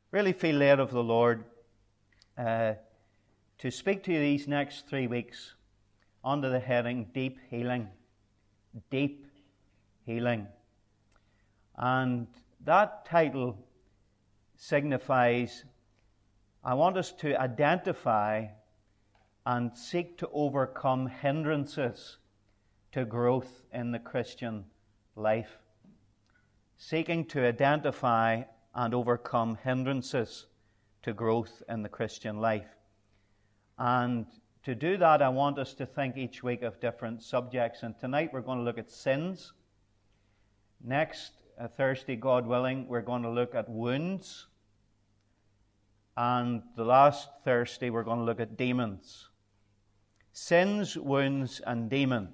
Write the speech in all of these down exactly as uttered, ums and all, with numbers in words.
really feel led of the Lord uh, to speak to you these next three weeks under the heading Deep Healing. Deep Healing. And that title signifies, I want us to identify and seek to overcome hindrances to growth in the Christian life. Seeking to identify and overcome hindrances to growth in the Christian life. And to do that, I want us to think each week of different subjects. And tonight we're going to look at sins. Next uh, Thursday, God willing, we're going to look at wounds. And the last Thursday, we're going to look at demons. Sins, wounds, and demons.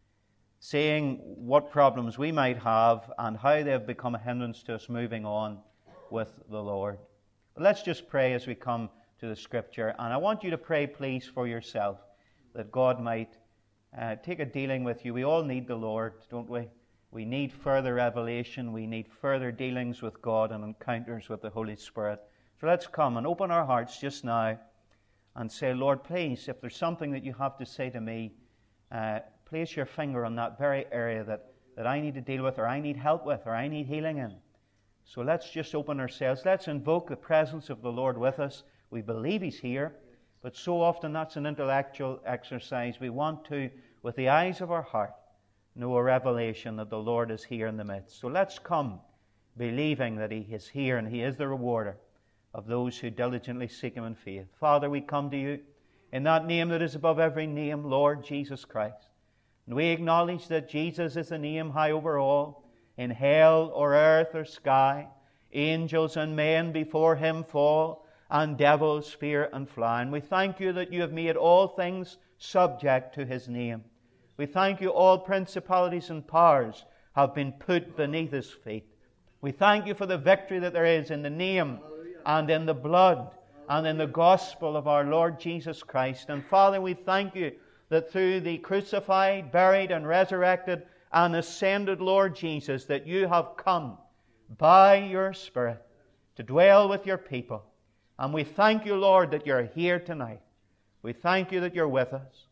Seeing what problems we might have and how they have become a hindrance to us moving on with the Lord. But let's just pray as we come to the Scripture. And I want you to pray, please, for yourself, that God might uh, take a dealing with you. We all need the Lord, don't we? We need further revelation. We need further dealings with God and encounters with the Holy Spirit. So let's come and open our hearts just now and say, Lord, please, if there's something that you have to say to me, uh, place your finger on that very area that, that I need to deal with, or I need help with, or I need healing in. So let's just open ourselves. Let's invoke the presence of the Lord with us. We believe He's here, but so often that's an intellectual exercise. We want to, with the eyes of our heart, know a revelation that the Lord is here in the midst. So let's come believing that He is here and He is the rewarder of those who diligently seek Him in faith. Father, we come to You in that name that is above every name, Lord Jesus Christ. And we acknowledge that Jesus is the name high over all, in hell or earth or sky. Angels and men before Him fall, and devils fear and fly. And we thank You that You have made all things subject to His name. We thank You all principalities and powers have been put beneath His feet. We thank You for the victory that there is in the name and in the blood and in the gospel of our Lord Jesus Christ. And Father, we thank You that through the crucified, buried, and resurrected and ascended Lord Jesus, that You have come by Your Spirit to dwell with Your people. And we thank You, Lord, that You're here tonight. We thank You that You're with us.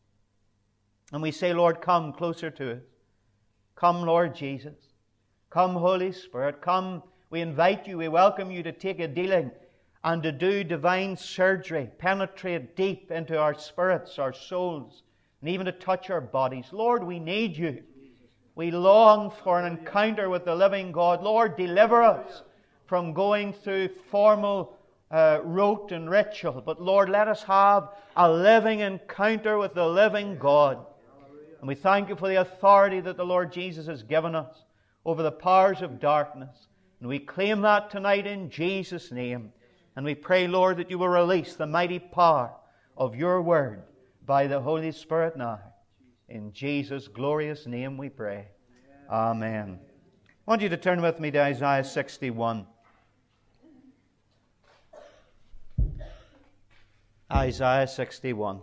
And we say, Lord, come closer to us. Come, Lord Jesus. Come, Holy Spirit. Come, we invite You, we welcome You to take a dealing and to do divine surgery, penetrate deep into our spirits, our souls, and even to touch our bodies. Lord, we need You. We long for an encounter with the living God. Lord, deliver us from going through formal uh, rote and ritual. But Lord, let us have a living encounter with the living God. And we thank You for the authority that the Lord Jesus has given us over the powers of darkness. And we claim that tonight in Jesus' name. And we pray, Lord, that You will release the mighty power of Your Word by the Holy Spirit now. In Jesus' glorious name we pray. Amen. I want you to turn with me to Isaiah sixty-one. Isaiah sixty-one.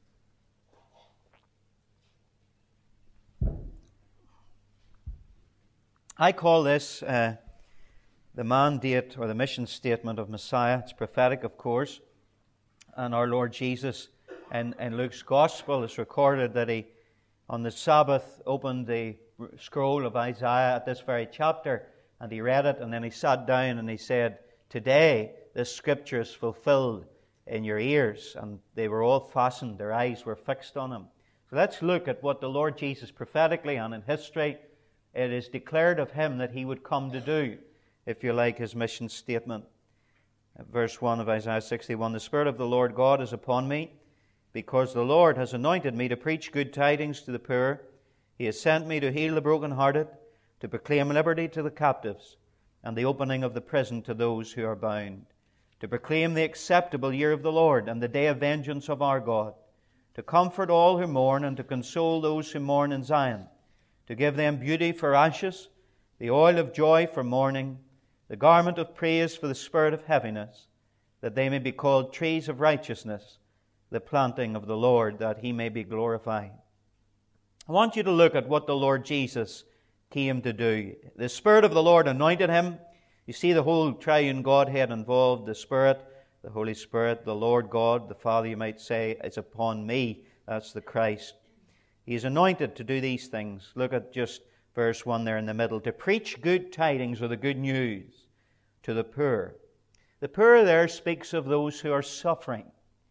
I call this uh, the mandate or the mission statement of Messiah. It's prophetic, of course. And our Lord Jesus, in, in Luke's Gospel, is recorded that He, on the Sabbath, opened the scroll of Isaiah at this very chapter, and He read it, and then He sat down and He said, "Today this scripture is fulfilled in your ears." And they were all fastened, their eyes were fixed on Him. So let's look at what the Lord Jesus prophetically and in history, it is declared of Him that He would come to do, if you like, His mission statement. Verse one of Isaiah sixty-one, "The Spirit of the Lord God is upon me, because the Lord has anointed me to preach good tidings to the poor. He has sent me to heal the brokenhearted, to proclaim liberty to the captives, and the opening of the prison to those who are bound, to proclaim the acceptable year of the Lord and the day of vengeance of our God, to comfort all who mourn and to console those who mourn in Zion, to give them beauty for ashes, the oil of joy for mourning, the garment of praise for the spirit of heaviness, that they may be called trees of righteousness, the planting of the Lord, that He may be glorified." I want you to look at what the Lord Jesus came to do. The Spirit of the Lord anointed Him. You see the whole triune Godhead involved. The Spirit, the Holy Spirit, the Lord God, the Father, you might say, is upon me. That's the Christ. He is anointed to do these things. Look at just verse one there in the middle. To preach good tidings, or the good news, to the poor. The poor there speaks of those who are suffering.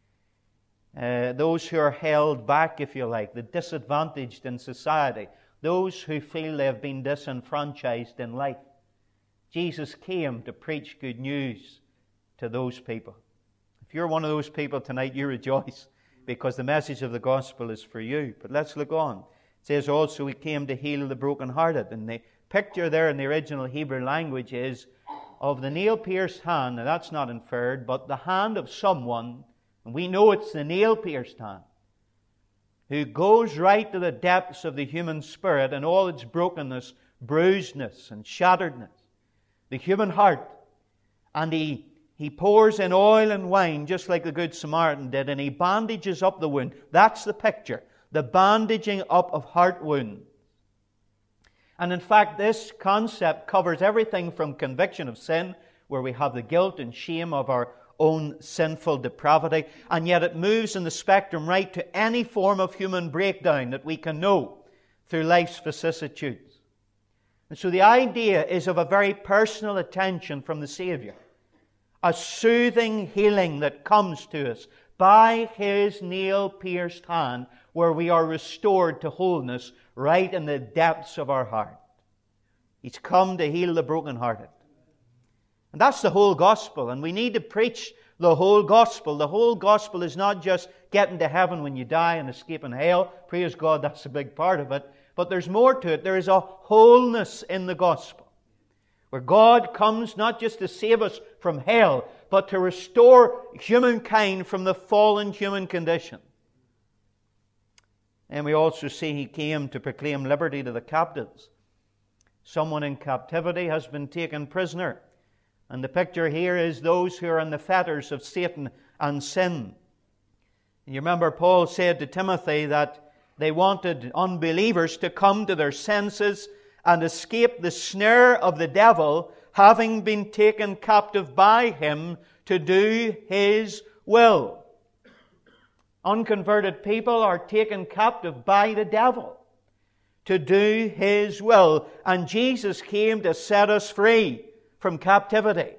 Uh, those who are held back, if you like, the disadvantaged in society. Those who feel they have been disenfranchised in life. Jesus came to preach good news to those people. If you're one of those people tonight, you rejoice, because the message of the gospel is for you. But let's look on. It says also He came to heal the brokenhearted. And the picture there in the original Hebrew language is of the nail-pierced hand. Now that's not inferred, but the hand of someone, and we know it's the nail-pierced hand, who goes right to the depths of the human spirit and all its brokenness, bruisedness, and shatteredness. The human heart. And he, he pours in oil and wine, just like the Good Samaritan did, and He bandages up the wound. That's the picture. The bandaging up of heart wounds. And in fact, this concept covers everything from conviction of sin, where we have the guilt and shame of our own sinful depravity, and yet it moves in the spectrum right to any form of human breakdown that we can know through life's vicissitudes. And so the idea is of a very personal attention from the Savior. A soothing healing that comes to us by His nail-pierced hand, where we are restored to wholeness right in the depths of our heart. He's come to heal the brokenhearted. And that's the whole gospel, and we need to preach the whole gospel. The whole gospel is not just getting to heaven when you die and escaping hell. Praise God, that's a big part of it. But there's more to it. There is a wholeness in the gospel, where God comes not just to save us from hell, but to restore humankind from the fallen human condition. And we also see He came to proclaim liberty to the captives. Someone in captivity has been taken prisoner. And the picture here is those who are in the fetters of Satan and sin. And you remember Paul said to Timothy that they wanted unbelievers to come to their senses and escape the snare of the devil, having been taken captive by him to do his will. Unconverted people are taken captive by the devil to do his will. And Jesus came to set us free from captivity.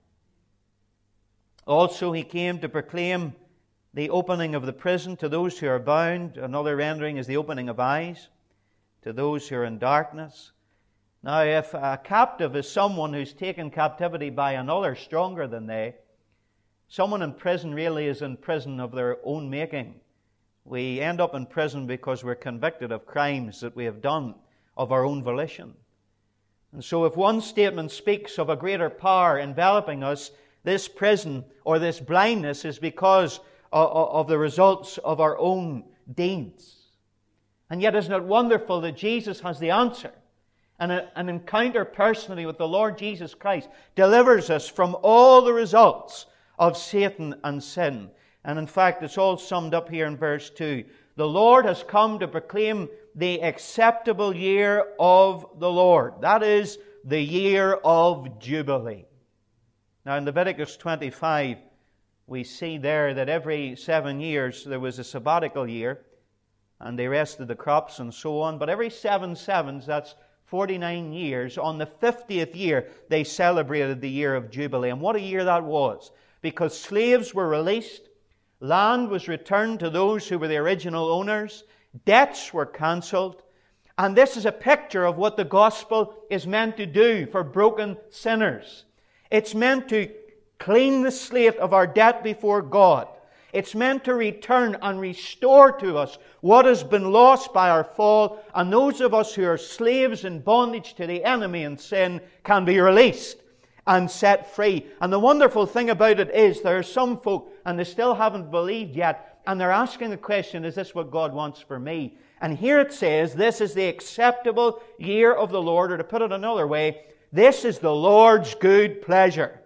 Also, He came to proclaim the opening of the prison to those who are bound. Another rendering is the opening of eyes to those who are in darkness. Now, if a captive is someone who's taken captivity by another stronger than they, someone in prison really is in prison of their own making. We end up in prison because we're convicted of crimes that we have done of our own volition. And so if one statement speaks of a greater power enveloping us, this prison or this blindness is because of the results of our own deeds. And yet, isn't it wonderful that Jesus has the answer? And an encounter personally with the Lord Jesus Christ delivers us from all the results of Satan and sin. And in fact, it's all summed up here in verse two. The Lord has come to proclaim the acceptable year of the Lord. That is the year of Jubilee. Now in Leviticus twenty-five, we see there that every seven years there was a sabbatical year, and they rested the crops and so on. But every seven sevens, that's forty-nine years, on the fiftieth year, they celebrated the year of Jubilee. And what a year that was! Because slaves were released, land was returned to those who were the original owners, debts were cancelled, and this is a picture of what the gospel is meant to do for broken sinners. It's meant to clean the slate of our debt before God. It's meant to return and restore to us what has been lost by our fall, and those of us who are slaves in bondage to the enemy and sin can be released and set free. And the wonderful thing about it is there are some folk, and they still haven't believed yet, and they're asking the question, is this what God wants for me? And here it says, this is the acceptable year of the Lord, or to put it another way, this is the Lord's good pleasure.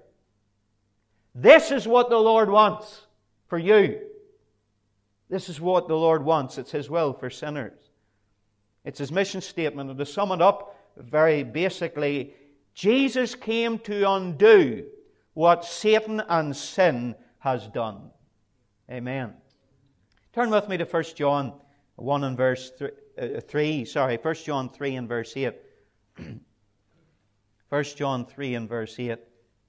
This is what the Lord wants for you. This is what the Lord wants. It's His will for sinners. It's His mission statement. And to sum it up very basically, Jesus came to undo what Satan and sin has done. Amen. Turn with me to First John one and verse three. Sorry, First John three and verse eight. First John three and verse eight.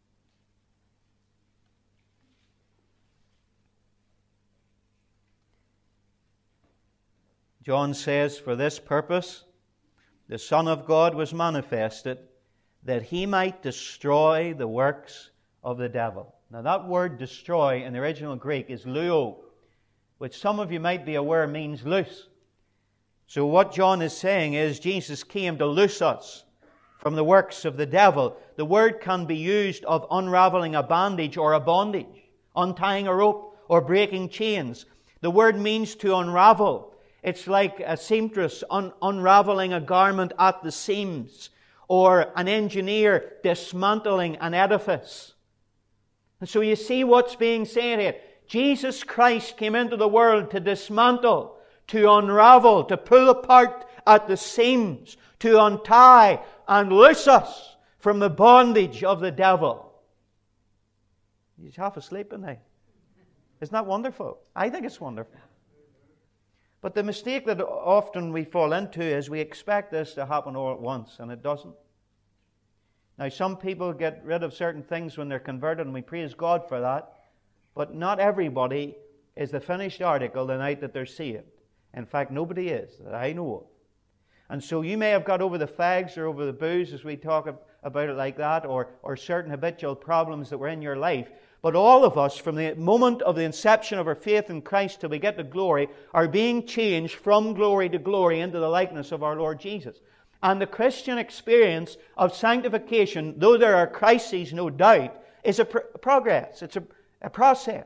John says, "For this purpose the Son of God was manifested, that He might destroy the works of the devil." Now that word destroy in the original Greek is luo, which some of you might be aware means loose. So what John is saying is Jesus came to loose us from the works of the devil. The word can be used of unraveling a bandage or a bondage, untying a rope or breaking chains. The word means to unravel. It's like a seamstress un- unraveling a garment at the seams, or an engineer dismantling an edifice. And so you see what's being said here. Jesus Christ came into the world to dismantle, to unravel, to pull apart at the seams, to untie and loose us from the bondage of the devil. He's half asleep tonight. Isn't that wonderful? I think it's wonderful. But the mistake that often we fall into is we expect this to happen all at once, and it doesn't. Now, some people get rid of certain things when they're converted, and we praise God for that. But not everybody is the finished article the night that they're saved. In fact, nobody is, that I know of. And so you may have got over the fags or over the booze, as we talk about it like that, or, or certain habitual problems that were in your life. But all of us, from the moment of the inception of our faith in Christ till we get to glory, are being changed from glory to glory into the likeness of our Lord Jesus. And the Christian experience of sanctification, though there are crises, no doubt, is a pr- progress. It's a, a process.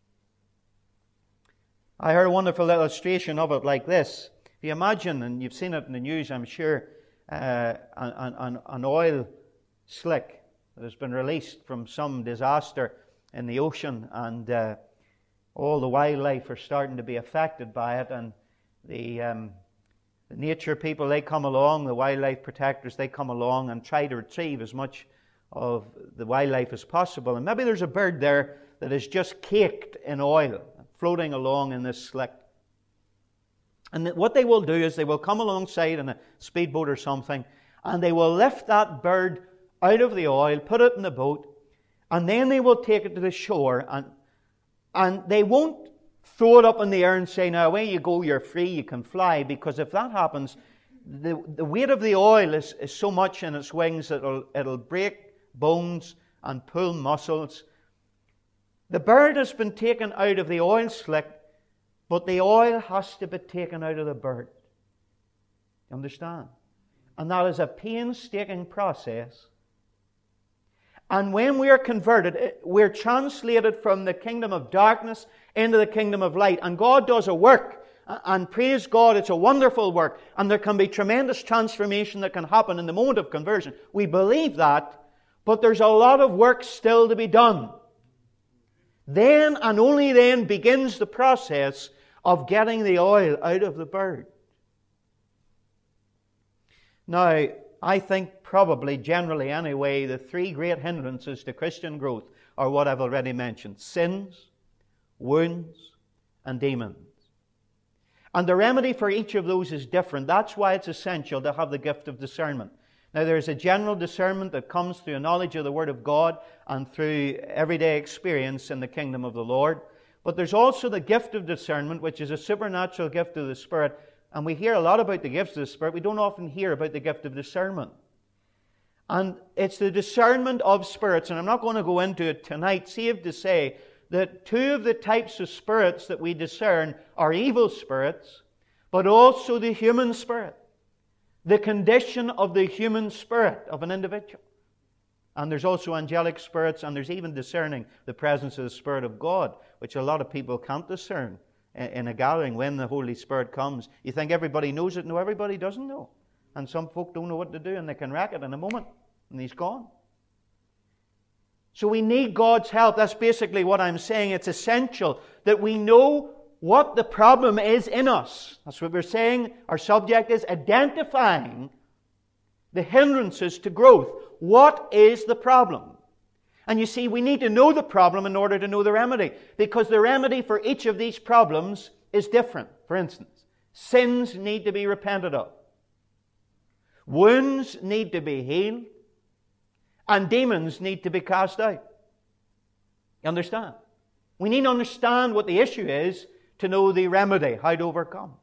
I heard a wonderful illustration of it like this. If you imagine, and you've seen it in the news, I'm sure, uh, an, an, an oil slick that has been released from some disaster in the ocean, and uh, all the wildlife are starting to be affected by it, and the, um, the nature people, they come along, the wildlife protectors, they come along and try to retrieve as much of the wildlife as possible. And maybe there's a bird there that is just caked in oil, floating along in this slick. And what they will do is they will come alongside in a speedboat or something, and they will lift that bird out of the oil, put it in the boat, and then they will take it to the shore, and and they won't throw it up in the air and say, "Now away you go, you're free, you can fly," because if that happens, the, the weight of the oil is, is so much in its wings that it'll, it'll break bones and pull muscles. The bird has been taken out of the oil slick, but the oil has to be taken out of the bird. You understand? And that is a painstaking process. And when we are converted, we're translated from the kingdom of darkness into the kingdom of light. And God does a work. And praise God, it's a wonderful work. And there can be tremendous transformation that can happen in the moment of conversion. We believe that. But there's a lot of work still to be done. Then and only then begins the process of getting the oil out of the bird. Now, I think probably, generally anyway, the three great hindrances to Christian growth are what I've already mentioned: sins, wounds, and demons. And the remedy for each of those is different. That's why it's essential to have the gift of discernment. Now, there's a general discernment that comes through a knowledge of the Word of God and through everyday experience in the kingdom of the Lord. But there's also the gift of discernment, which is a supernatural gift of the Spirit. And we hear a lot about the gifts of the Spirit. We don't often hear about the gift of discernment. And it's the discernment of spirits, and I'm not going to go into it tonight, save to say that two of the types of spirits that we discern are evil spirits, but also the human spirit. The condition of the human spirit of an individual. And there's also angelic spirits, and there's even discerning the presence of the Spirit of God, which a lot of people can't discern in a gathering when the Holy Spirit comes. You think everybody knows it? No, everybody doesn't know. And some folk don't know what to do, and they can wreck it in a moment, and he's gone. So we need God's help. That's basically what I'm saying. It's essential that we know what the problem is in us. That's what we're saying. Our subject is identifying the hindrances to growth. What is the problem? And you see, we need to know the problem in order to know the remedy, because the remedy for each of these problems is different. For instance, sins need to be repented of. Wounds need to be healed. And demons need to be cast out. You understand? We need to understand what the issue is to know the remedy, how to overcome.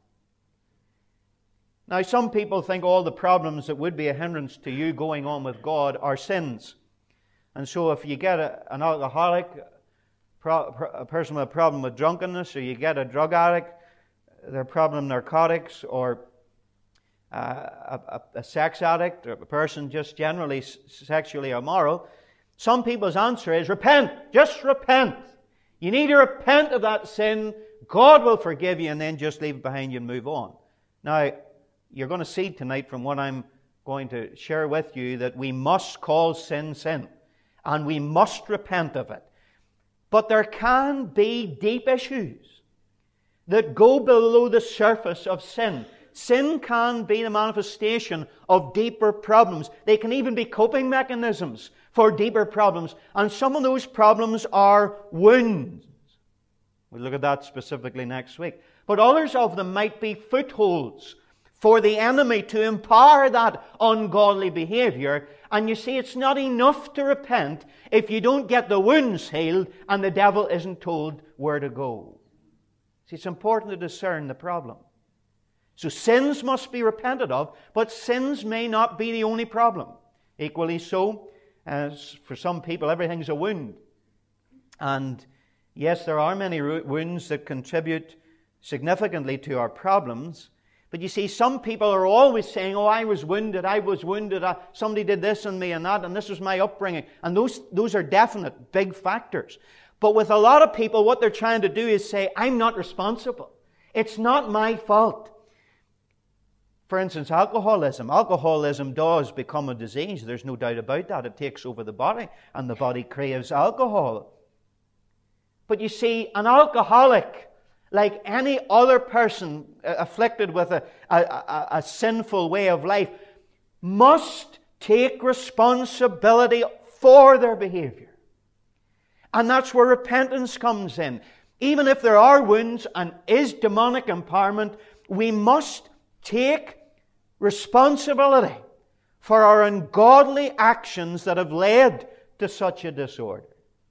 Now, some people think all the problems that would be a hindrance to you going on with God are sins. And so if you get a, an alcoholic, pro, pro, a person with a problem with drunkenness, or you get a drug addict, their problem narcotics, or uh, a, a sex addict, or a person just generally s- sexually immoral, some people's answer is repent. Just repent. You need to repent of that sin. God will forgive you, and then just leave it behind you and move on. Now, you're going to see tonight from what I'm going to share with you that we must call sin sin. And we must repent of it. But there can be deep issues that go below the surface of sin. Sin can be the manifestation of deeper problems. They can even be coping mechanisms for deeper problems. And some of those problems are wounds. We'll look at that specifically next week. But others of them might be footholds for the enemy to empower that ungodly behavior. And you see, it's not enough to repent if you don't get the wounds healed and the devil isn't told where to go. See, it's important to discern the problem. So sins must be repented of, but sins may not be the only problem. Equally so, as for some people, everything's a wound. And yes, there are many wounds that contribute significantly to our problems. But you see, some people are always saying, oh, I was wounded, I was wounded, I, somebody did this on me and that, and this was my upbringing. And those, those are definite big factors. But with a lot of people, what they're trying to do is say, I'm not responsible. It's not my fault. For instance, alcoholism. Alcoholism does become a disease. There's no doubt about that. It takes over the body, and the body craves alcohol. But you see, an alcoholic, like any other person afflicted with a, a, a, a sinful way of life, must take responsibility for their behavior. And that's where repentance comes in. Even if there are wounds and is demonic empowerment, we must take responsibility for our ungodly actions that have led to such a disorder.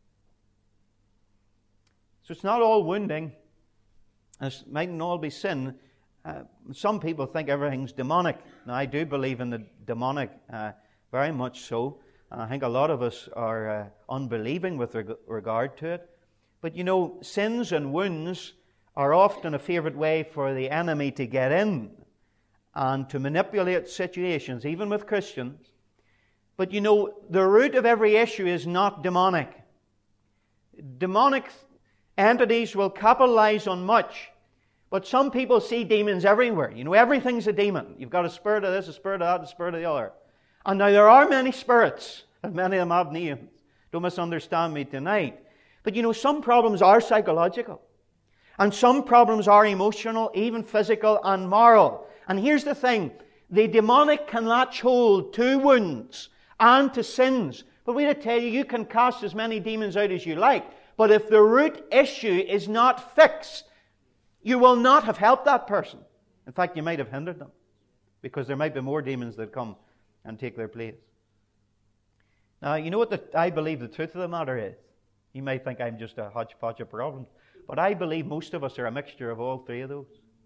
So it's not all wounding. It mightn't all be sin. Uh, some people think everything's demonic. Now, I do believe in the demonic, uh, very much so. And I think a lot of us are uh, unbelieving with reg- regard to it. But you know, sins and wounds are often a favourite way for the enemy to get in and to manipulate situations, even with Christians. But you know, the root of every issue is not demonic. Demonic entities will capitalize on much. But some people see demons everywhere. You know, everything's a demon. You've got a spirit of this, a spirit of that, a spirit of the other. And now there are many spirits, and many of them have names. Don't misunderstand me tonight. But you know, some problems are psychological. And some problems are emotional, even physical and moral. And here's the thing. The demonic can latch hold to wounds and to sins. But we to tell you, you can cast as many demons out as you like. But if the root issue is not fixed, you will not have helped that person. In fact, you might have hindered them. Because there might be more demons that come and take their place. Now, you know what the, I believe the truth of the matter is? You may think I'm just a hodgepodge of problems. But I believe most of us are a mixture of all three of those.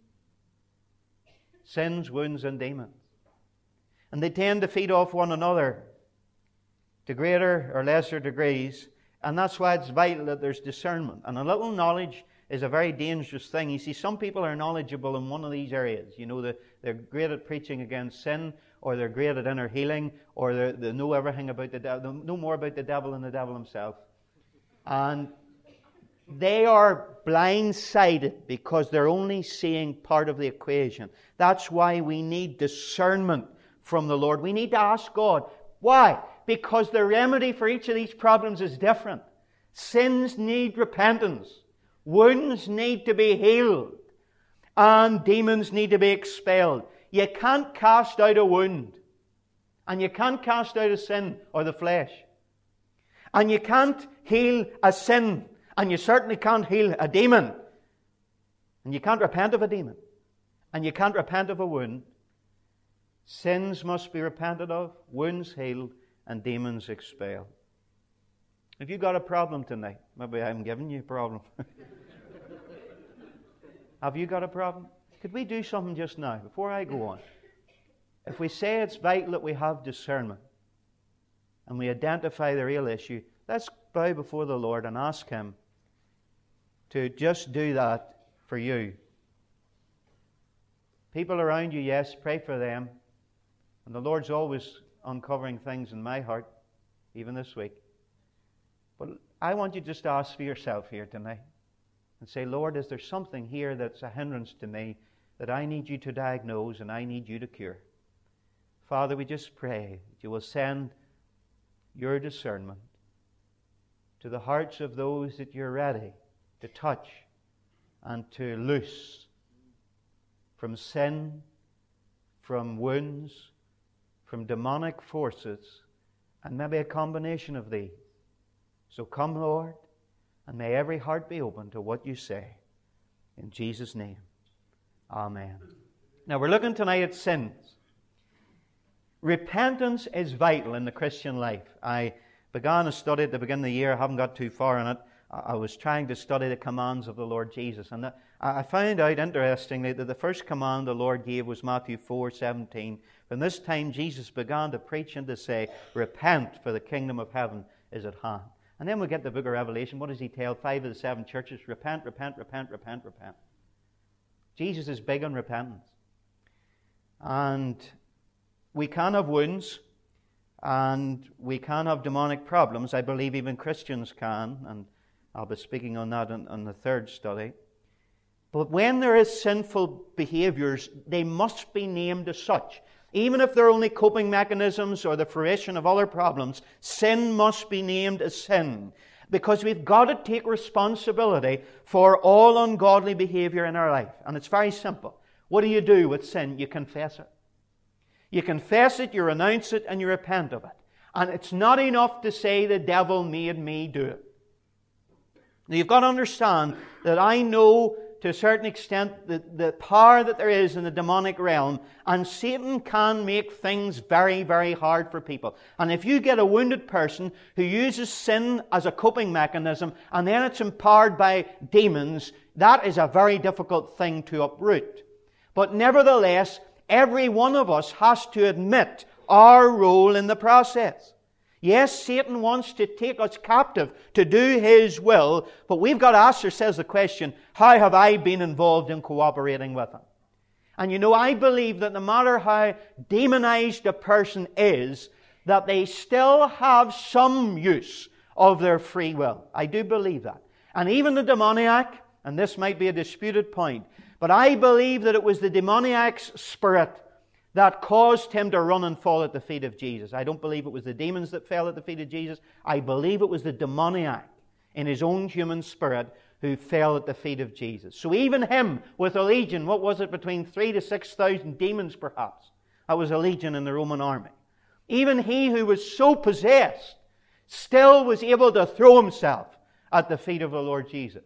Sins, wounds, and demons. And they tend to feed off one another to greater or lesser degrees. And that's why it's vital that there's discernment. And a little knowledge is a very dangerous thing. You see, some people are knowledgeable in one of these areas. You know, they're, they're great at preaching against sin, or they're great at inner healing, or they know everything about the devil, they know more about the devil than the devil himself. And they are blindsided because they're only seeing part of the equation. That's why we need discernment from the Lord. We need to ask God. Why? Because the remedy for each of these problems is different. Sins need repentance. Wounds need to be healed. And demons need to be expelled. You can't cast out a wound And you can't cast out a sin or the flesh. And you can't heal a sin. And you certainly can't heal a demon. And you can't repent of a demon. And you can't repent of a wound. Sins must be repented of, wounds healed, and demons expelled. Have you got a problem tonight? Maybe I'm giving you a problem. Have you got a problem? Could we do something just now, before I go on? If we say it's vital that we have discernment, and we identify the real issue, let's bow before the Lord and ask Him to just do that for you. People around you, yes, pray for them. And the Lord's always uncovering things in my heart, even this week. But I want you just to ask for yourself here tonight and say, Lord, is there something here that's a hindrance to me that I need you to diagnose and I need you to cure? Father, we just pray that you will send your discernment to the hearts of those that you're ready to touch and to loose from sin, from wounds, from demonic forces, and maybe a combination of these. So come, Lord, and may every heart be open to what you say. In Jesus' name, amen. Now we're looking tonight at sins. Repentance is vital in the Christian life. I began a study at the beginning of the year. I haven't got too far in it. I was trying to study the commands of the Lord Jesus. And I found out, interestingly, that the first command the Lord gave was Matthew four seventeen. From this time, Jesus began to preach and to say, repent, for the kingdom of heaven is at hand. And then we get the book of Revelation. What does he tell five of the seven churches? Repent, repent, repent, repent, repent. Jesus is big on repentance. And we can have wounds, and we can have demonic problems. I believe even Christians can, and I'll be speaking on that in, in the third study. But when there is sinful behaviours, they must be named as such. Even if they're only coping mechanisms or the fruition of other problems, sin must be named as sin. Because we've got to take responsibility for all ungodly behaviour in our life. And it's very simple. What do you do with sin? You confess it. You confess it, you renounce it, and you repent of it. And it's not enough to say the devil made me do it. Now you've got to understand that I know to a certain extent the, the power that there is in the demonic realm, and Satan can make things very, very hard for people. And if you get a wounded person who uses sin as a coping mechanism, and then it's empowered by demons, that is a very difficult thing to uproot. But nevertheless, every one of us has to admit our role in the process. Yes, Satan wants to take us captive to do his will, but we've got to ask ourselves the question, how have I been involved in cooperating with him? And you know, I believe that no matter how demonized a person is, that they still have some use of their free will. I do believe that. And even the demoniac, and this might be a disputed point, but I believe that it was the demoniac's spirit that caused him to run and fall at the feet of Jesus. I don't believe it was the demons that fell at the feet of Jesus. I believe it was the demoniac in his own human spirit who fell at the feet of Jesus. So even him, with a legion, what was it, between three to six thousand demons perhaps? That was a legion in the Roman army. Even he who was so possessed still was able to throw himself at the feet of the Lord Jesus.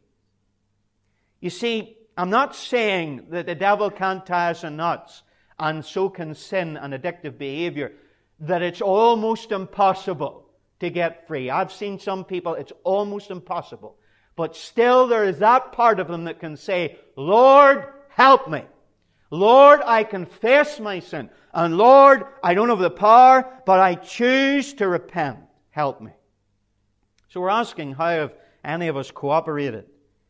You see, I'm not saying that the devil can't tie us in knots, and so can sin and addictive behavior, that it's almost impossible to get free. I've seen some people, it's almost impossible. But still there is that part of them that can say, Lord, help me. Lord, I confess my sin. And Lord, I don't have the power, but I choose to repent. Help me. So we're asking, how have any of us cooperated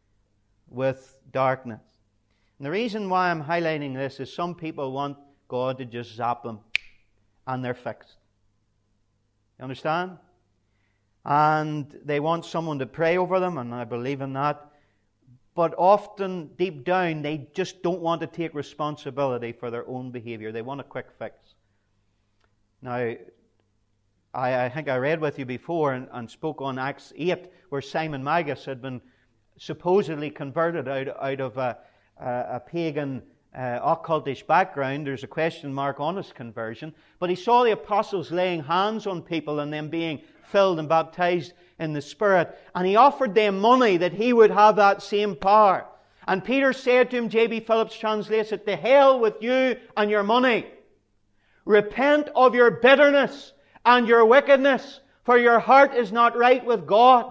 with darkness? And the reason why I'm highlighting this is some people want God to just zap them and they're fixed. You understand? And they want someone to pray over them, and I believe in that. But often, deep down, they just don't want to take responsibility for their own behavior. They want a quick fix. Now, I, I think I read with you before and, and spoke on Acts eight, where Simon Magus had been supposedly converted out, out of a, a, a pagan uh, occultish background. There's a question mark on his conversion. But he saw the apostles laying hands on people and them being filled and baptized in the Spirit. And he offered them money that he would have that same power. And Peter said to him, J B Phillips translates it, to hell with you and your money. Repent of your bitterness and your wickedness, for your heart is not right with God.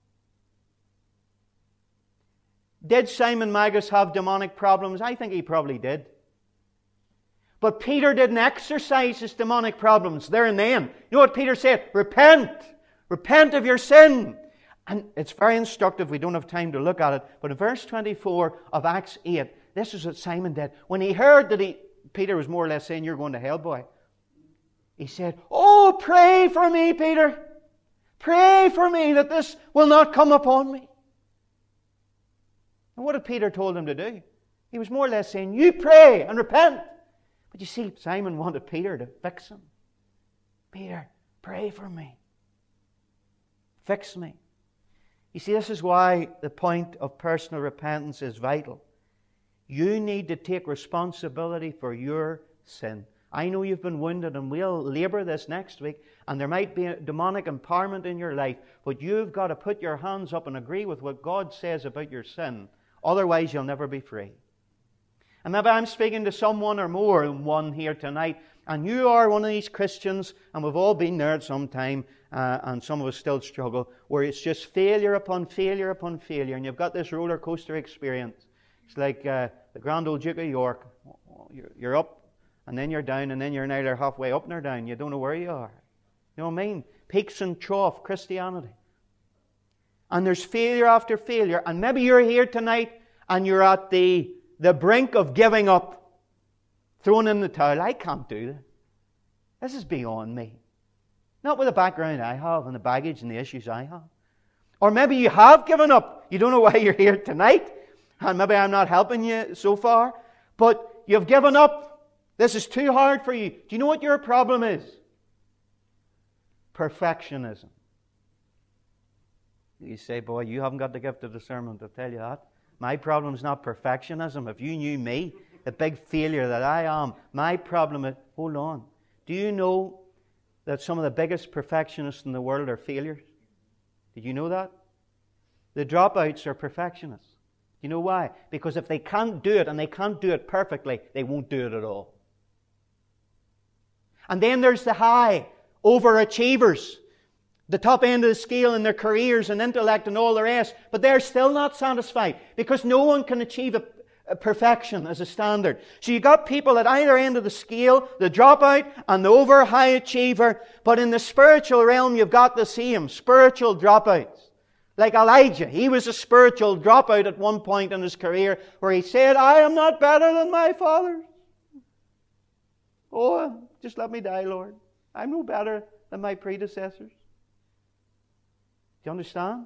Did Simon Magus have demonic problems? I think he probably did. But Peter didn't exercise his demonic problems there and then. You know what Peter said? Repent. Repent of your sin. And it's very instructive. We don't have time to look at it. But in verse twenty-four of Acts eight, this is what Simon did. When he heard that he, Peter was more or less saying, you're going to hell, boy. He said, oh, pray for me, Peter. Pray for me that this will not come upon me. And what had Peter told him to do? He was more or less saying, you pray and repent. But you see, Simon wanted Peter to fix him. Peter, pray for me. Fix me. You see, this is why the point of personal repentance is vital. You need to take responsibility for your sin. I know you've been wounded, and we'll labour this next week, and there might be a demonic empowerment in your life, but you've got to put your hands up and agree with what God says about your sin. Otherwise, you'll never be free. And maybe I'm speaking to someone or more than one here tonight, and you are one of these Christians, and we've all been there at some time, uh, and some of us still struggle, where it's just failure upon failure upon failure, and you've got this roller coaster experience. It's like uh, the Grand Old Duke of York. You're, you're up, and then you're down, and then you're neither halfway up nor down. You don't know where you are. You know what I mean? Peaks and trough Christianity. And there's failure after failure, and maybe you're here tonight, and you're at the, the brink of giving up, throwing in the towel. I can't do this. This is beyond me. Not with the background I have and the baggage and the issues I have. Or maybe you have given up. You don't know why you're here tonight. And maybe I'm not helping you so far. But you've given up. This is too hard for you. Do you know what your problem is? Perfectionism. You say, boy, you haven't got the gift of discernment, I'll tell you that. My problem is not perfectionism. If you knew me, the big failure that I am, my problem is, hold on. Do you know that some of the biggest perfectionists in the world are failures? Did you know that? The dropouts are perfectionists. Do you know why? Because if they can't do it, and they can't do it perfectly, they won't do it at all. And then there's the high overachievers, the top end of the scale in their careers and intellect and all the rest, but they're still not satisfied because no one can achieve a, a perfection as a standard. So you've got people at either end of the scale, the dropout and the over high achiever, but in the spiritual realm you've got the same, spiritual dropouts. Like Elijah, he was a spiritual dropout at one point in his career where he said, I am not better than my fathers. Oh, just let me die, Lord. I'm no better than my predecessors. Do you understand?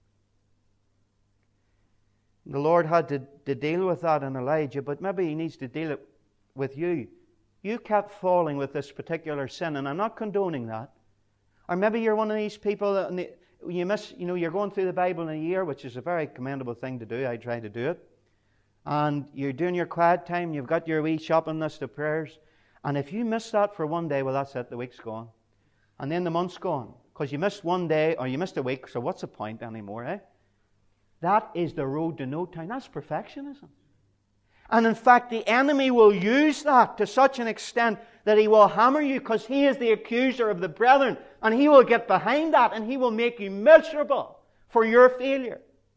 The Lord had to, to deal with that in Elijah, but maybe He needs to deal it with you. You kept falling with this particular sin, and I'm not condoning that. Or maybe you're one of these people that you miss, you know, you're going through the Bible in a year, which is a very commendable thing to do. I try to do it. And you're doing your quiet time, you've got your wee shopping list of prayers, and if you miss that for one day, well, that's it, the week's gone. And then the month's gone. Because you missed one day, or you missed a week, so what's the point anymore, eh? That is the road to no time. That's perfectionism. And in fact, the enemy will use that to such an extent that he will hammer you because he is the accuser of the brethren. And he will get behind that and he will make you miserable for your failure.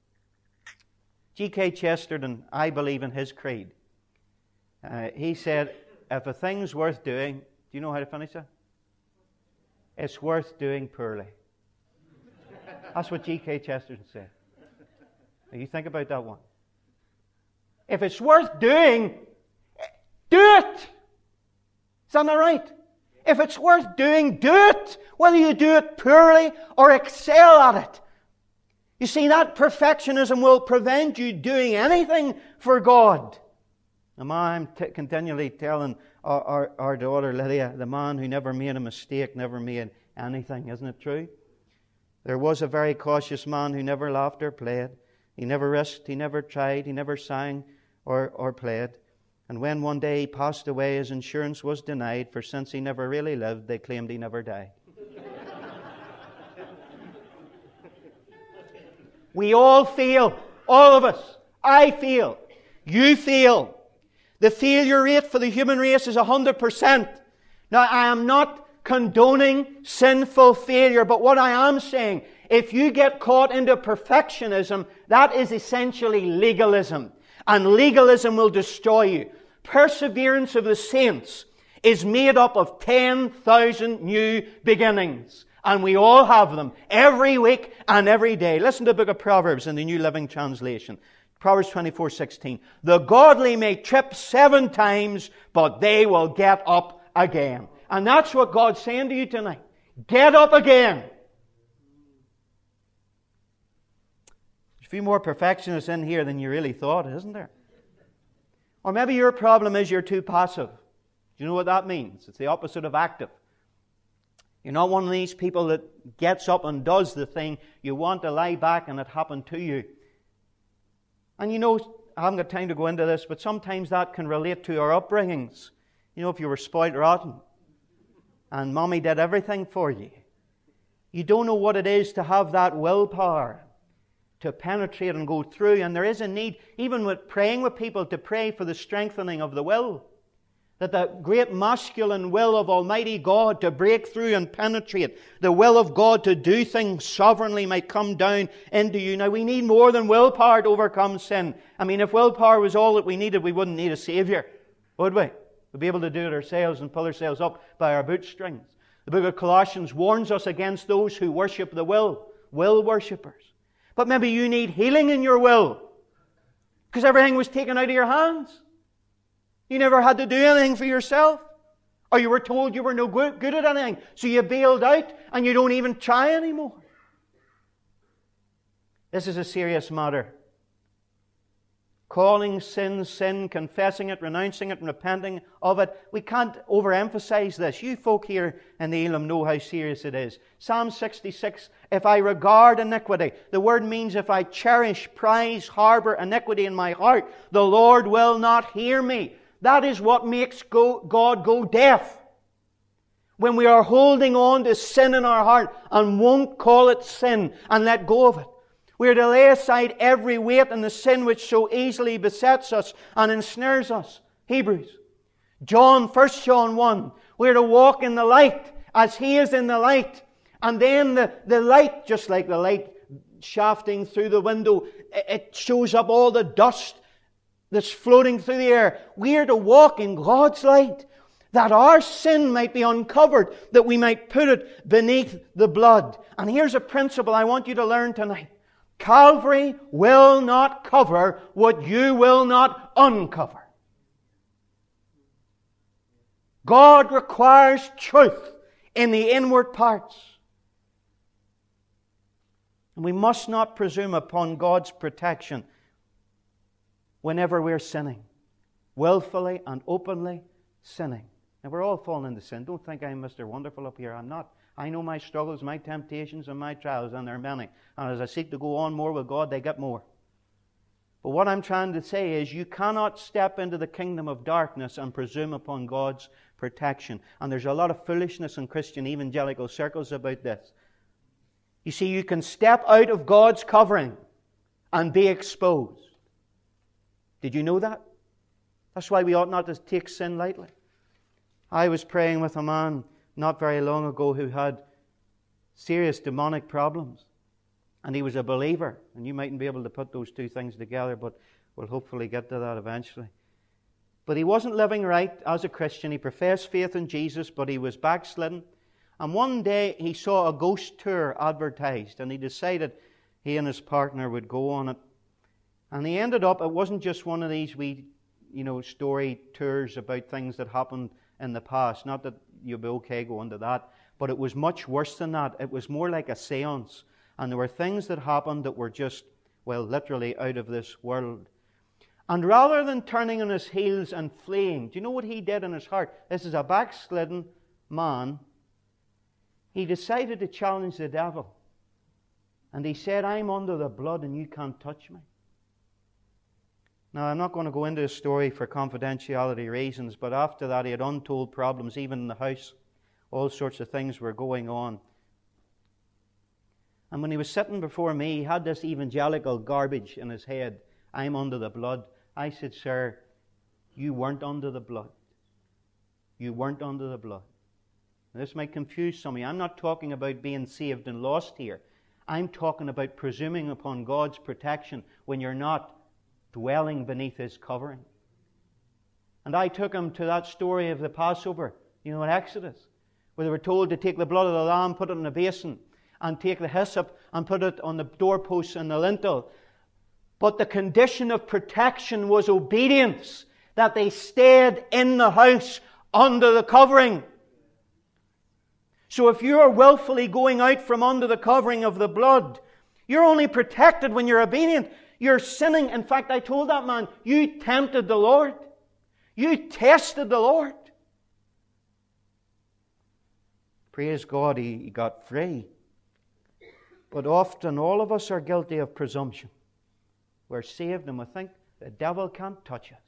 G K Chesterton, I believe in his creed. Uh, he said, if a thing's worth doing, do you know how to finish that? It's worth doing poorly. That's what G K Chesterton said. Now you think about that one. If it's worth doing, do it! Is that not right? If it's worth doing, do it! Whether you do it poorly or excel at it. You see, that perfectionism will prevent you doing anything for God. Now, I'm t- continually telling our, our, our daughter Lydia, the man who never made a mistake, never made anything. Isn't it true? There was a very cautious man who never laughed or played. He never risked, he never tried, he never sang or, or played. And when one day he passed away, his insurance was denied, for since he never really lived, they claimed he never died. We all feel, all of us, I feel, you feel. The failure rate for the human race is one hundred percent. Now, I am not condoning sinful failure, but what I am saying, if you get caught into perfectionism, that is essentially legalism. And legalism will destroy you. Perseverance of the saints is made up of ten thousand new beginnings. And we all have them every week and every day. Listen to the book of Proverbs in the New Living Translation. Proverbs twenty-four sixteen. The godly may trip seven times, but they will get up again. And that's what God's saying to you tonight. Get up again. There's a few more perfectionists in here than you really thought, isn't there? Or maybe your problem is you're too passive. Do you know what that means? It's the opposite of active. You're not one of these people that gets up and does the thing. You want to lie back and it happened to you. And you know, I haven't got time to go into this, but sometimes that can relate to our upbringings. You know, if you were spoiled rotten and Mommy did everything for you, you don't know what it is to have that willpower to penetrate and go through. And there is a need, even with praying with people, to pray for the strengthening of the will. That the great masculine will of Almighty God to break through and penetrate, the will of God to do things sovereignly might come down into you. Now, we need more than willpower to overcome sin. I mean, if willpower was all that we needed, we wouldn't need a Savior, would we? We'd be able to do it ourselves and pull ourselves up by our bootstrings. The book of Colossians warns us against those who worship the will, will worshippers. But maybe you need healing in your will because everything was taken out of your hands. You never had to do anything for yourself. Or you were told you were no good, good at anything. So you bailed out and you don't even try anymore. This is a serious matter. Calling sin, sin, confessing it, renouncing it, and repenting of it. We can't overemphasize this. You folk here in the Elam know how serious it is. Psalm sixty-six, if I regard iniquity, the word means if I cherish, prize, harbor iniquity in my heart, the Lord will not hear me. That is what makes go, God go deaf. When we are holding on to sin in our heart and won't call it sin and let go of it. We are to lay aside every weight and the sin which so easily besets us and ensnares us. Hebrews. John, First John one. We are to walk in the light as He is in the light. And then the, the light, just like the light shafting through the window, it shows up all the dust that's floating through the air. We are to walk in God's light, that our sin might be uncovered, that we might put it beneath the blood. And here's a principle I want you to learn tonight. Calvary will not cover what you will not uncover. God requires truth in the inward parts. And we must not presume upon God's protection whenever we're sinning, willfully and openly sinning. Now, we're all falling into sin. Don't think I'm Mister Wonderful up here. I'm not. I know my struggles, my temptations, and my trials, and they're many. And as I seek to go on more with God, they get more. But what I'm trying to say is you cannot step into the kingdom of darkness and presume upon God's protection. And there's a lot of foolishness in Christian evangelical circles about this. You see, you can step out of God's covering and be exposed. Did you know that? That's why we ought not to take sin lightly. I was praying with a man not very long ago who had serious demonic problems. And he was a believer. And you mightn't be able to put those two things together, but we'll hopefully get to that eventually. But he wasn't living right as a Christian. He professed faith in Jesus, but he was backslidden. And one day he saw a ghost tour advertised, and he decided he and his partner would go on it. And he ended up, it wasn't just one of these wee, you know, story tours about things that happened in the past. Not that you'll be okay going to that, but it was much worse than that. It was more like a seance. And there were things that happened that were just, well, literally out of this world. And rather than turning on his heels and fleeing, do you know what he did in his heart? This is a backslidden man. He decided to challenge the devil. And he said, I'm under the blood and you can't touch me. Now, I'm not going to go into his story for confidentiality reasons, but after that he had untold problems, even in the house. All sorts of things were going on. And when he was sitting before me, he had this evangelical garbage in his head. I'm under the blood. I said, sir, you weren't under the blood. You weren't under the blood. Now, this might confuse some of you. I'm not talking about being saved and lost here. I'm talking about presuming upon God's protection when you're not dwelling beneath His covering. And I took him to that story of the Passover, you know, in Exodus, where they were told to take the blood of the lamb, put it in a basin, and take the hyssop and put it on the doorposts and the lintel. But the condition of protection was obedience, that they stayed in the house under the covering. So if you are willfully going out from under the covering of the blood, you're only protected when you're obedient. You're sinning. In fact, I told that man, you tempted the Lord. You tested the Lord. Praise God, he, he got free. But often all of us are guilty of presumption. We're saved and we think the devil can't touch us.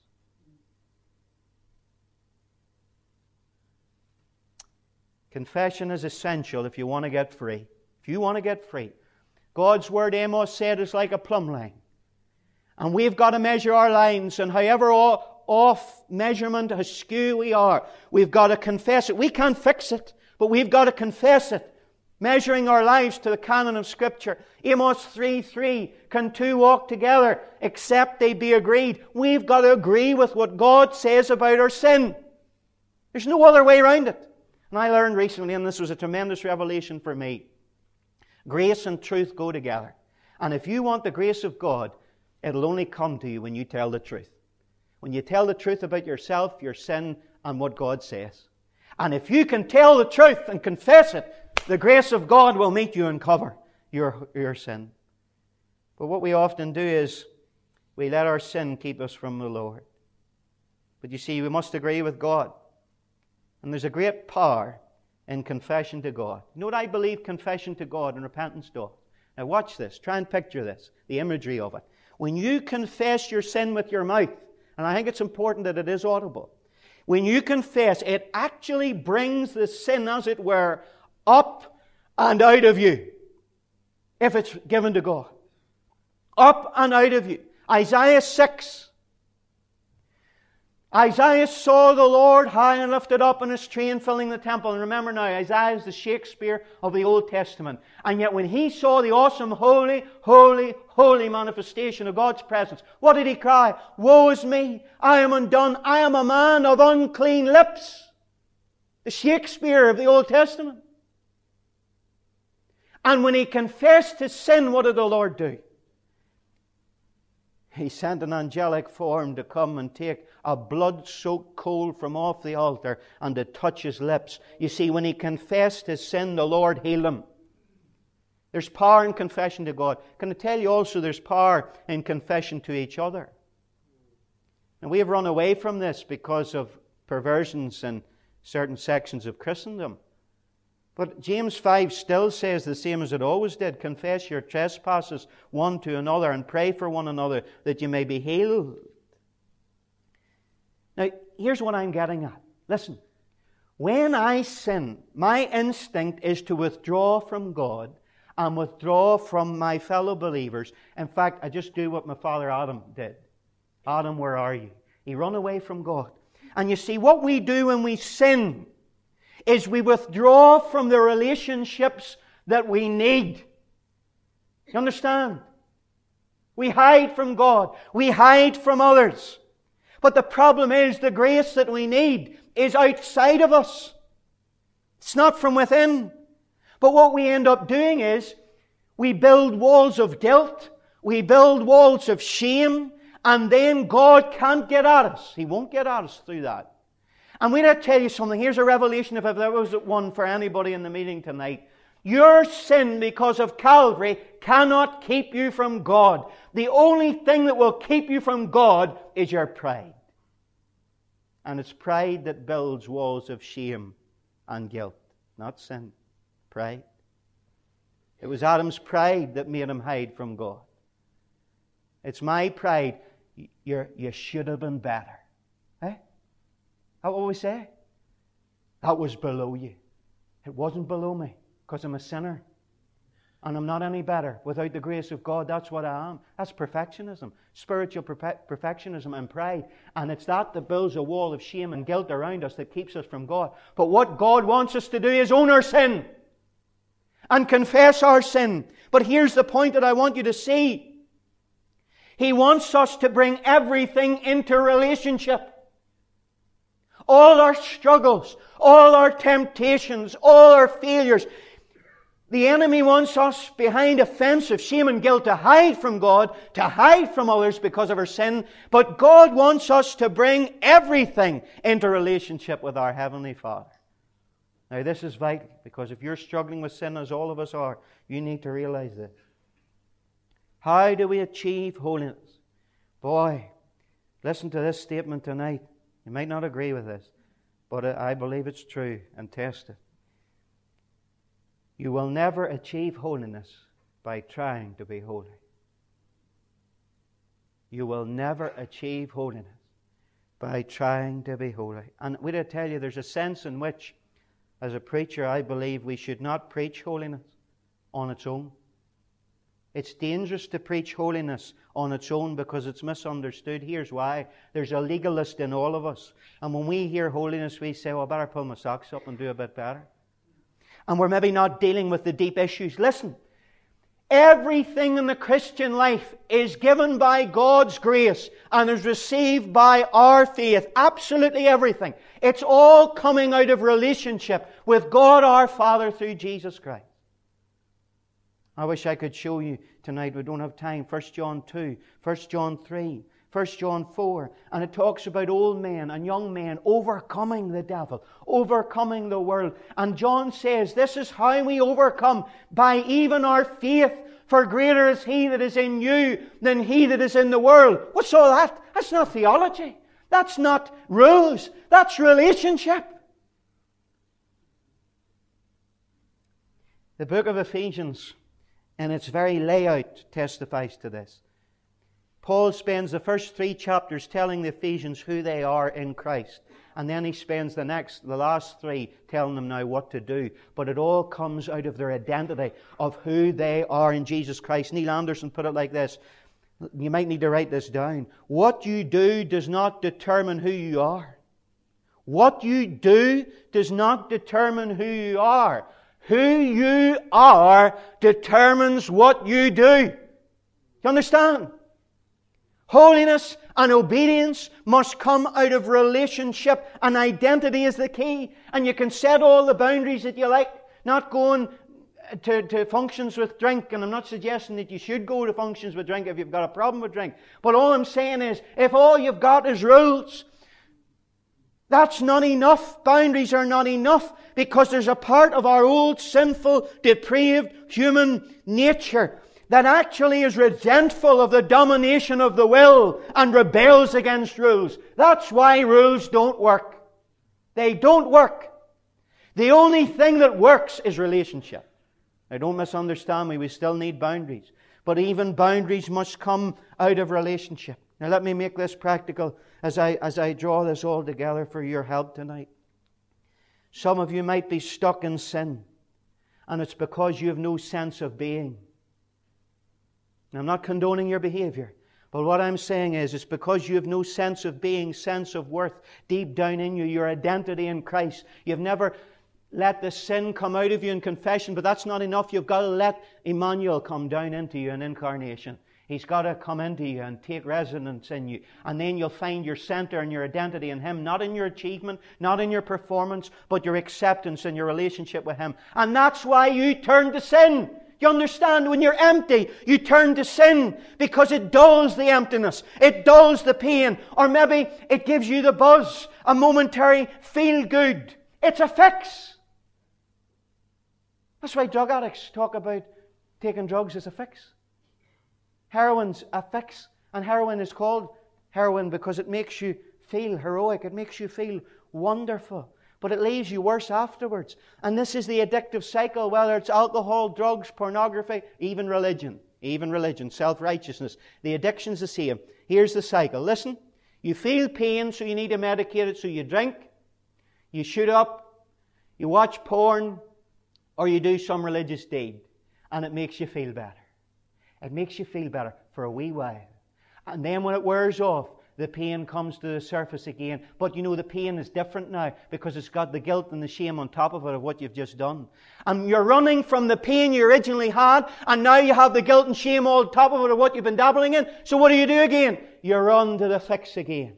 Confession is essential if you want to get free. If you want to get free. God's Word, Amos said, is like a plumb line. And we've got to measure our lines, and however off measurement, askew we are, we've got to confess it. We can't fix it, but we've got to confess it. Measuring our lives to the canon of Scripture. Amos three three, can two walk together except they be agreed? We've got to agree with what God says about our sin. There's no other way around it. And I learned recently, and this was a tremendous revelation for me, grace and truth go together. And if you want the grace of God, it'll only come to you when you tell the truth. When you tell the truth about yourself, your sin, and what God says. And if you can tell the truth and confess it, the grace of God will meet you and cover your, your sin. But what we often do is we let our sin keep us from the Lord. But you see, we must agree with God. And there's a great power in confession to God. You know what I believe confession to God and repentance does? Now watch this. Try and picture this. The imagery of it. When you confess your sin with your mouth, and I think it's important that it is audible. When you confess, it actually brings the sin, as it were, up and out of you. If it's given to God. Up and out of you. Isaiah six. Isaiah saw the Lord high and lifted up in His train filling the temple. And remember now, Isaiah is the Shakespeare of the Old Testament. And yet when he saw the awesome, holy, holy, holy manifestation of God's presence, what did he cry? Woe is me! I am undone! I am a man of unclean lips! The Shakespeare of the Old Testament. And when he confessed his sin, what did the Lord do? He sent an angelic form to come and take a blood-soaked coal from off the altar and to touch his lips. You see, when he confessed his sin, the Lord healed him. There's power in confession to God. Can I tell you also there's power in confession to each other? And we have run away from this because of perversions in certain sections of Christendom. But James five still says the same as it always did. Confess your trespasses one to another and pray for one another that you may be healed. Now, here's what I'm getting at. Listen. When I sin, my instinct is to withdraw from God and withdraw from my fellow believers. In fact, I just do what my father Adam did. Adam, where are you? He ran away from God. And you see, what we do when we sin is we withdraw from the relationships that we need. You understand? We hide from God. We hide from others. But the problem is the grace that we need is outside of us. It's not from within. But what we end up doing is we build walls of guilt. We build walls of shame. And then God can't get at us. He won't get at us through that. And we need to tell you something. Here's a revelation if there was one for anybody in the meeting tonight. Your sin because of Calvary cannot keep you from God. The only thing that will keep you from God is your pride. And it's pride that builds walls of shame and guilt. Not sin. Pride. It was Adam's pride that made him hide from God. It's my pride. you're, you should have been better. Eh? That's what we say. That was below you. It wasn't below me, because I'm a sinner. And I'm not any better. Without the grace of God, that's what I am. That's perfectionism. Spiritual perfe- perfectionism and pride. And it's that that builds a wall of shame and guilt around us that keeps us from God. But what God wants us to do is own our sin and confess our sin. But here's the point that I want you to see. He wants us to bring everything into relationship. All our struggles, all our temptations, all our failures. The enemy wants us behind a fence of shame and guilt to hide from God, to hide from others because of our sin. But God wants us to bring everything into relationship with our Heavenly Father. Now this is vital, because if you're struggling with sin, as all of us are, you need to realize this. How do we achieve holiness? Boy, listen to this statement tonight. You might not agree with this, but I believe it's true, and test it. You will never achieve holiness by trying to be holy. You will never achieve holiness by trying to be holy. And we'd tell you, there's a sense in which, as a preacher, I believe we should not preach holiness on its own. It's dangerous to preach holiness on its own because it's misunderstood. Here's why. There's a legalist in all of us. And when we hear holiness, we say, well, I better pull my socks up and do a bit better. And we're maybe not dealing with the deep issues. Listen, everything in the Christian life is given by God's grace and is received by our faith. Absolutely everything. It's all coming out of relationship with God our Father through Jesus Christ. I wish I could show you tonight. We don't have time. First John two, First John three, First John four. And it talks about old men and young men overcoming the devil, overcoming the world. And John says this is how we overcome, by even our faith. For greater is He that is in you than he that is in the world. What's all that? That's not theology. That's not rules. That's relationship. The book of Ephesians, and its very layout, testifies to this. Paul spends the first three chapters telling the Ephesians who they are in Christ. And then he spends the next, the last three, telling them now what to do. But it all comes out of their identity of who they are in Jesus Christ. Neil Anderson put it like this. You might need to write this down. What you do does not determine who you are. What you do does not determine who you are. Who you are determines what you do. You understand? Holiness and obedience must come out of relationship, and identity is the key. And you can set all the boundaries that you like, not going to, to functions with drink, and I'm not suggesting that you should go to functions with drink if you've got a problem with drink. But all I'm saying is, if all you've got is rules, that's not enough. Boundaries are not enough, because there's a part of our old sinful, depraved human nature that actually is resentful of the domination of the will and rebels against rules. That's why rules don't work. They don't work. The only thing that works is relationship. Now, don't misunderstand me. We still need boundaries. But even boundaries must come out of relationship. Now, let me make this practical as I, as I draw this all together for your help tonight. Some of you might be stuck in sin, and it's because you have no sense of being. Now, I'm not condoning your behavior, but what I'm saying is, it's because you have no sense of being, sense of worth deep down in you, your identity in Christ. You've never let the sin come out of you in confession, but that's not enough. You've got to let Emmanuel come down into you in incarnation. He's got to come into you and take residence in you. And then you'll find your center and your identity in Him, not in your achievement, not in your performance, but your acceptance and your relationship with Him. And that's why you turn to sin. You understand? When you're empty, you turn to sin because it dulls the emptiness. It dulls the pain. Or maybe it gives you the buzz, a momentary feel good. It's a fix. That's why drug addicts talk about taking drugs as a fix. Heroin's a fix. And heroin is called heroin because it makes you feel heroic. It makes you feel wonderful. But it leaves you worse afterwards. And this is the addictive cycle, whether it's alcohol, drugs, pornography, even religion. even religion, self-righteousness. The addiction's the same. Here's the cycle. Listen, you feel pain, so you need to medicate it, so you drink, you shoot up, you watch porn, or you do some religious deed, and it makes you feel better. It makes you feel better for a wee while. And then when it wears off, the pain comes to the surface again. But you know, the pain is different now because it's got the guilt and the shame on top of it of what you've just done. And you're running from the pain you originally had, and now you have the guilt and shame all on top of it of what you've been dabbling in. So what do you do again? You run to the fix again.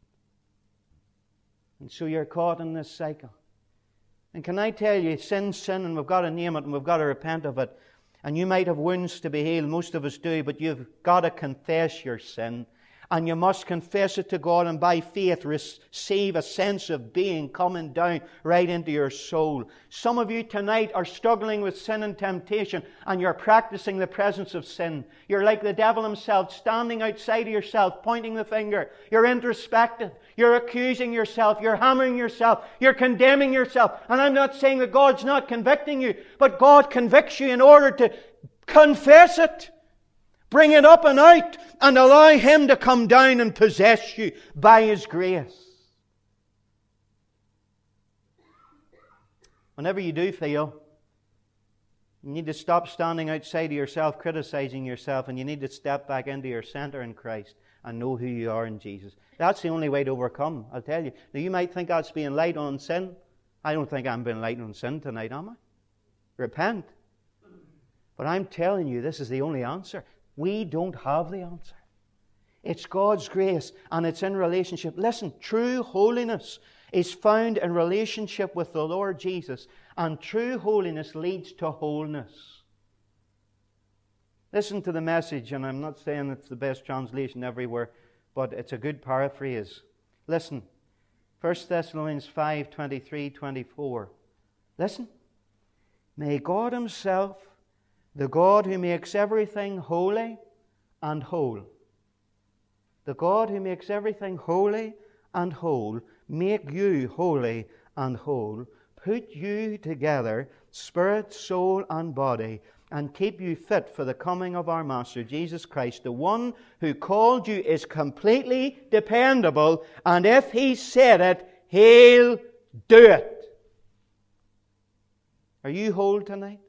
And so you're caught in this cycle. And can I tell you, sin's sin, and we've got to name it, and we've got to repent of it. And you might have wounds to be healed, most of us do, but you've got to confess your sin. And you must confess it to God, and by faith receive a sense of being coming down right into your soul. Some of you tonight are struggling with sin and temptation, and you're practicing the presence of sin. You're like the devil himself, standing outside of yourself, pointing the finger. You're introspective. You're accusing yourself. You're hammering yourself. You're condemning yourself. And I'm not saying that God's not convicting you, but God convicts you in order to confess it. Bring it up and out and allow Him to come down and possess you by His grace. Whenever you do fail, you need to stop standing outside of yourself, criticizing yourself, and you need to step back into your center in Christ and know who you are in Jesus. That's the only way to overcome, I'll tell you. Now, you might think that's being light on sin. I don't think I'm being light on sin tonight, am I? Repent. But I'm telling you, this is the only answer. We don't have the answer. It's God's grace, and it's in relationship. Listen, true holiness is found in relationship with the Lord Jesus, and true holiness leads to wholeness. Listen to the Message, and I'm not saying it's the best translation everywhere, but it's a good paraphrase. Listen, First Thessalonians five, twenty-three, twenty-four. Listen. May God Himself, the God who makes everything holy and whole, the God who makes everything holy and whole, make you holy and whole, put you together, spirit, soul, and body, and keep you fit for the coming of our Master, Jesus Christ. The one who called you is completely dependable, and if He said it, He'll do it. Are you whole tonight?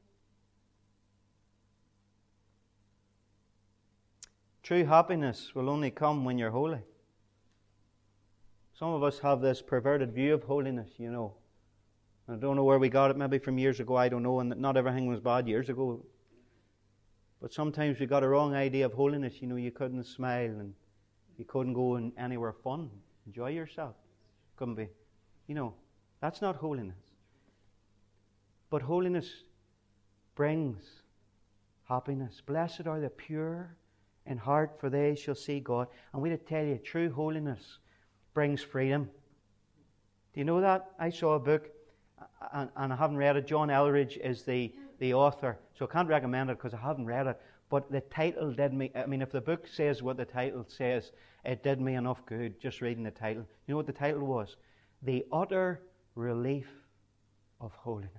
True happiness will only come when you're holy. Some of us have this perverted view of holiness, you know. I don't know where we got it, maybe from years ago, I don't know, and not everything was bad years ago. But sometimes we got a wrong idea of holiness. You know, you couldn't smile and you couldn't go in anywhere fun, enjoy yourself. Couldn't be. You know, that's not holiness. But holiness brings happiness. Blessed are the pure in heart, for they shall see God. And we to tell you, true holiness brings freedom. Do you know that? I saw a book, and, and I haven't read it. John Elridge is the, the author, so I can't recommend it because I haven't read it. But the title did me, I mean, if the book says what the title says, it did me enough good just reading the title. You know what the title was? The Utter Relief of Holiness.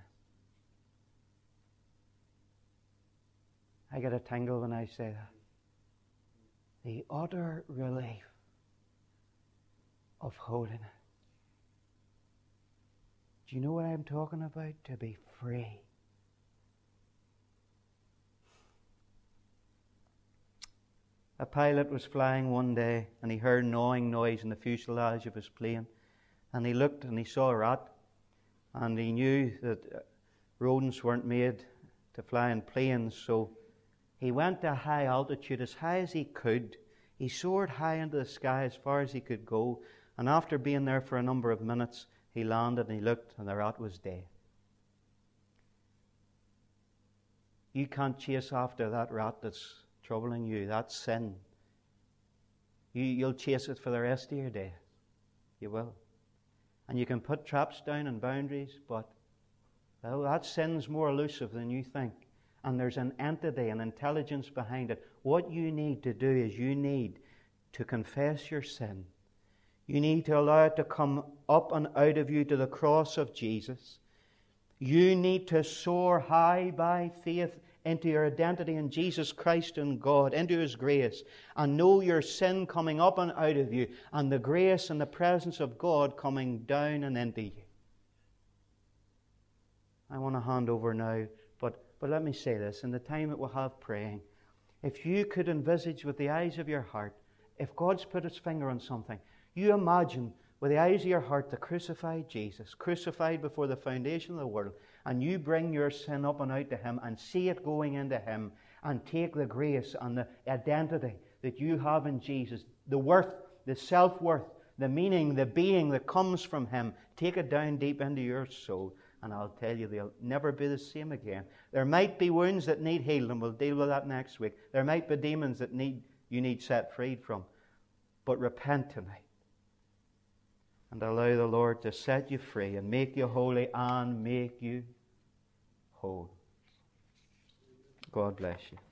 I get a tingle when I say that. The utter relief of holiness. Do you know what I'm talking about? To be free. A pilot was flying one day, and he heard gnawing noise in the fuselage of his plane. And he looked and he saw a rat, and he knew that rodents weren't made to fly in planes, so he went to a high altitude, as high as he could. He soared high into the sky as far as he could go. And after being there for a number of minutes, he landed and he looked, and the rat was dead. You can't chase after that rat that's troubling you. That's sin. You, you'll chase it for the rest of your days. You will. And you can put traps down and boundaries, but well, that sin's more elusive than you think. And there's an entity, an intelligence behind it. What you need to do is you need to confess your sin. You need to allow it to come up and out of you to the cross of Jesus. You need to soar high by faith into your identity in Jesus Christ and God, into His grace, and know your sin coming up and out of you, and the grace and the presence of God coming down and into you. I want to hand over now, but, but let me say this, in the time that we'll have praying, if you could envisage with the eyes of your heart, if God's put His finger on something, you imagine with the eyes of your heart the crucified Jesus, crucified before the foundation of the world, and you bring your sin up and out to Him and see it going into Him, and take the grace and the identity that you have in Jesus, the worth, the self-worth, the meaning, the being that comes from Him, take it down deep into your soul, and I'll tell you, they'll never be the same again. There might be wounds that need healed, and we'll deal with that next week. There might be demons that need you need set freed from. But repent tonight, and allow the Lord to set you free and make you holy and make you whole. God bless you.